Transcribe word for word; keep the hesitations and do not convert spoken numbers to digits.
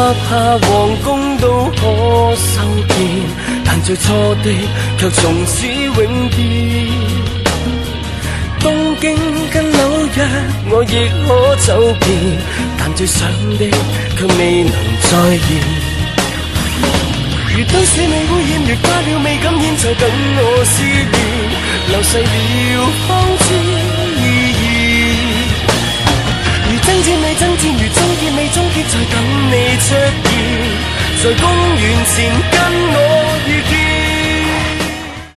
下皇宮都可修建，但最初的卻從此永別。東京跟紐約我亦可走遍，但最想的卻未能再現。如都市未污染，如花了未感染，就等我思念，流逝了方知意義。如爭戰未爭戰，如終結未終結，在等你出現，在公園前跟我遇見。